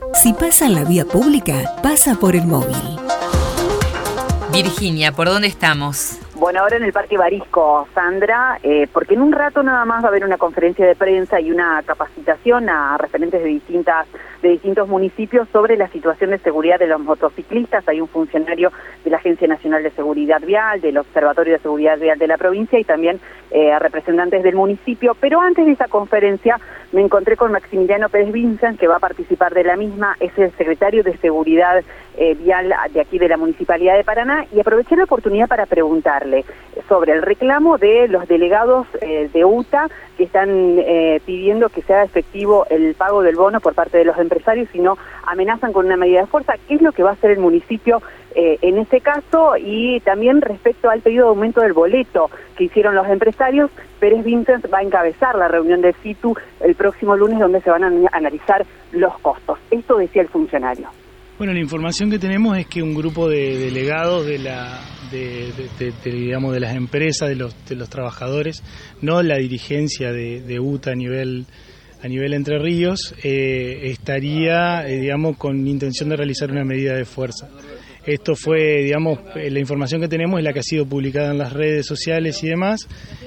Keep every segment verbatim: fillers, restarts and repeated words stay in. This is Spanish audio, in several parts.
Si pasa en la vía pública, pasa por el móvil. Virginia, ¿por dónde estamos? Bueno, ahora en el Parque Barisco, Sandra, eh, porque en un rato nada más va a haber una conferencia de prensa y una capacitación a referentes de distintas de distintos municipios sobre la situación de seguridad de los motociclistas. Hay un funcionario de la Agencia Nacional de Seguridad Vial, del Observatorio de Seguridad Vial de la provincia y también eh, representantes del municipio. Pero antes de esa conferencia me encontré con Maximiliano Pérez Vincent, que va a participar de la misma, es el secretario de Seguridad eh, Vial de aquí de la Municipalidad de Paraná, y aproveché la oportunidad para preguntarle sobre el reclamo de los delegados eh, de U T A que están eh, pidiendo que sea efectivo el pago del bono por parte de los empresarios, si no amenazan con una medida de fuerza. ¿Qué es lo que va a hacer el municipio eh, en este caso? Y también respecto al pedido de aumento del boleto que hicieron los empresarios, Pérez Vincent va a encabezar la reunión del C I T U el próximo lunes, donde se van a analizar los costos. Esto decía el funcionario. Bueno, la información que tenemos es que un grupo de delegados de la de, de, de, de, digamos de las empresas, de los de los trabajadores, no la dirigencia de, de U T A a nivel a nivel Entre Ríos, eh, estaría eh, digamos con intención de realizar una medida de fuerza. Esto fue, digamos, la información que tenemos es la que ha sido publicada en las redes sociales y demás,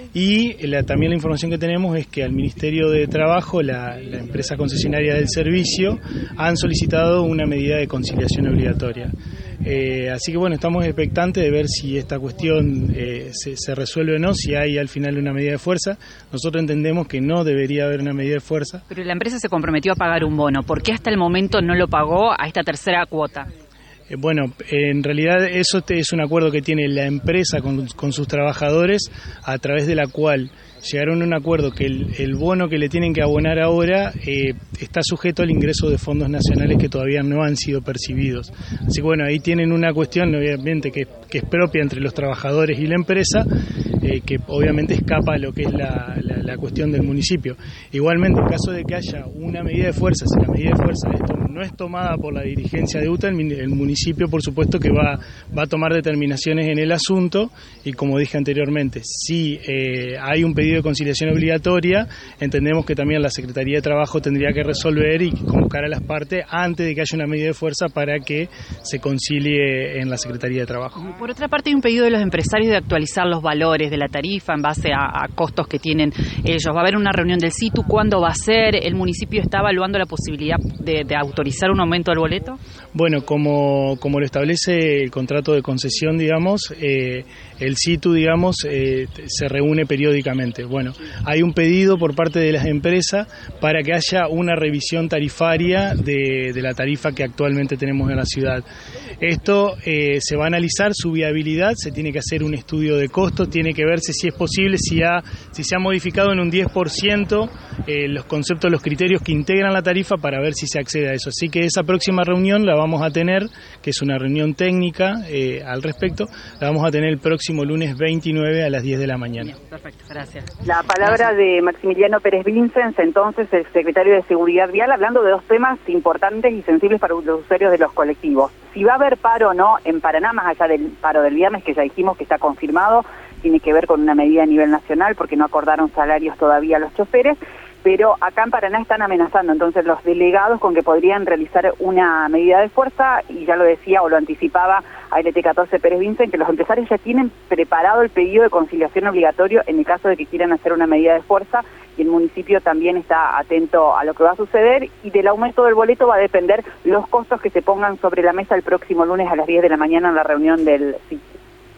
y la, también la información que tenemos es que al Ministerio de Trabajo, la, la empresa concesionaria del servicio, han solicitado una medida de conciliación obligatoria. Eh, así que bueno, estamos expectantes de ver si esta cuestión eh, se, se resuelve o no, si hay al final una medida de fuerza. Nosotros entendemos que no debería haber una medida de fuerza. Pero la empresa se comprometió a pagar un bono. ¿Por qué hasta el momento no lo pagó a esta tercera cuota? Bueno, en realidad eso es un acuerdo que tiene la empresa con, con sus trabajadores, a través de la cual llegaron a un acuerdo que el, el bono que le tienen que abonar ahora eh, está sujeto al ingreso de fondos nacionales que todavía no han sido percibidos. Así que bueno, ahí tienen una cuestión obviamente que, que es propia entre los trabajadores y la empresa, eh, que obviamente escapa a lo que es la, la, la cuestión del municipio. Igualmente, en caso de que haya una medida de fuerza, si la medida de fuerza de esto no es tomada por la dirigencia de U T A, el, el municipio por supuesto que va, va a tomar determinaciones en el asunto, y como dije anteriormente, si eh, hay un pedido de conciliación obligatoria, entendemos que también la Secretaría de Trabajo tendría que resolver y convocar a las partes antes de que haya una medida de fuerza para que se concilie en la Secretaría de Trabajo. Por otra parte, hay un pedido de los empresarios de actualizar los valores de la tarifa en base a, a costos que tienen ellos. Va a haber una reunión del C I T U, ¿cuándo va a ser? ¿El municipio está evaluando la posibilidad de, de autorizar un aumento del boleto? Bueno, como, como lo establece el contrato de concesión, digamos, eh, el C I T U, digamos, eh, se reúne periódicamente. Bueno, hay un pedido por parte de las empresas para que haya una revisión tarifaria de, de la tarifa que actualmente tenemos en la ciudad. Esto eh, se va a analizar su viabilidad, se tiene que hacer un estudio de costo, tiene que verse si es posible, si, ha, si se ha modificado en un diez por ciento eh, los conceptos, los criterios que integran la tarifa, para ver si se accede a eso. Así que esa próxima reunión la vamos a tener, que es una reunión técnica eh, al respecto, la vamos a tener el próximo lunes veintinueve a las diez de la mañana. Perfecto, gracias. La palabra de Maximiliano Pérez Vincent, entonces el secretario de Seguridad Vial, hablando de dos temas importantes y sensibles para los usuarios de los colectivos. Si va a haber paro o no en Paraná, más allá del paro del viernes, que ya dijimos que está confirmado, tiene que ver con una medida a nivel nacional, porque no acordaron salarios todavía a los choferes, pero acá en Paraná están amenazando entonces los delegados con que podrían realizar una medida de fuerza, y ya lo decía o lo anticipaba a L T catorce Pérez Vincent, que los empresarios ya tienen preparado el pedido de conciliación obligatorio en el caso de que quieran hacer una medida de fuerza, y el municipio también está atento a lo que va a suceder, y del aumento del boleto va a depender los costos que se pongan sobre la mesa el próximo lunes a las diez de la mañana en la reunión del C I T.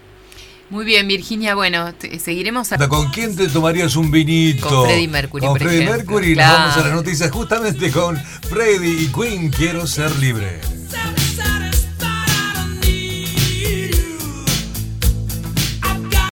Muy bien, Virginia, bueno, te, seguiremos... A... ¿Con quién te tomarías un vinito? Con Freddie Mercury, Con por Freddie ejemplo. Mercury, Claro. nos vamos a las noticias justamente con Freddie y Queen, Quiero Ser Libre.